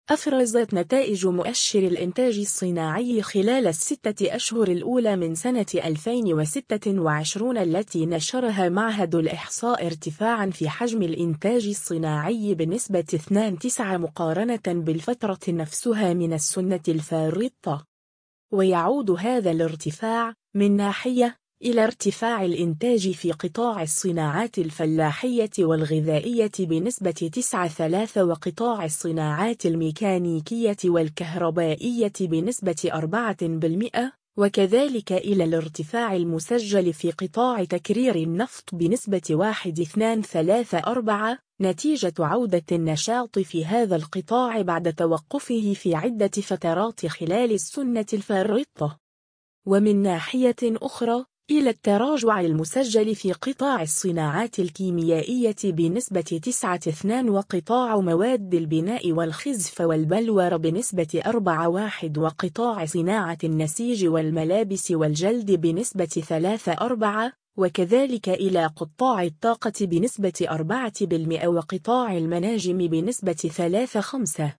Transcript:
أفرزت نتائج مؤشر الإنتاج الصناعي خلال ال6 أشهر الأولى من سنة 2026 التي نشرها معهد الإحصاء ارتفاعاً في حجم الإنتاج الصناعي بنسبة 2.9 مقارنة بالفترة نفسها من السنة الفارطة. ويعود هذا الارتفاع من ناحية إلى ارتفاع الإنتاج في قطاع الصناعات الفلاحية والغذائية بنسبة 9.3 وقطاع الصناعات الميكانيكية والكهربائية بنسبة 4%، وكذلك إلى الارتفاع المسجل في قطاع تكرير النفط بنسبة 1.234 نتيجة عودة النشاط في هذا القطاع بعد توقفه في عدة فترات خلال السنة الفارطة. ومن ناحية أخرى إلى التراجع المسجل في قطاع الصناعات الكيميائية بنسبة 9.2 وقطاع مواد البناء والخزف والبلور بنسبة 4.1 وقطاع صناعة النسيج والملابس والجلد بنسبة 3.4 وكذلك إلى قطاع الطاقة بنسبة 4% وقطاع المناجم بنسبة 3.5.